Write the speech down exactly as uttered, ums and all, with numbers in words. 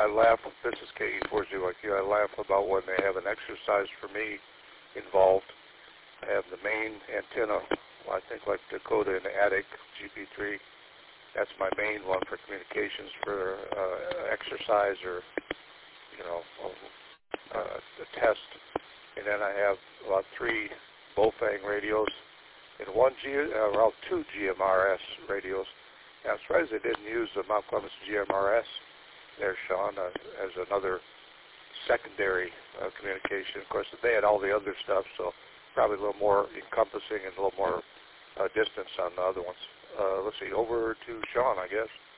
I laugh, this is K E four zero like you, I laugh about when they have an exercise for me involved. I have the main antenna, well, I think like Dakota in the attic, G P three. That's my main one for communications for uh, exercise or, you know, uh, a test. And then I have about three Bofang radios and one G, uh, well, two G M R S radios. And I'm surprised they didn't use the Mount Clemens G M R S there, Sean, uh, as another secondary uh, communication. Of course, they had all the other stuff, so probably a little more encompassing and a little more uh, distance on the other ones. Uh, let's see, over to Sean, I guess.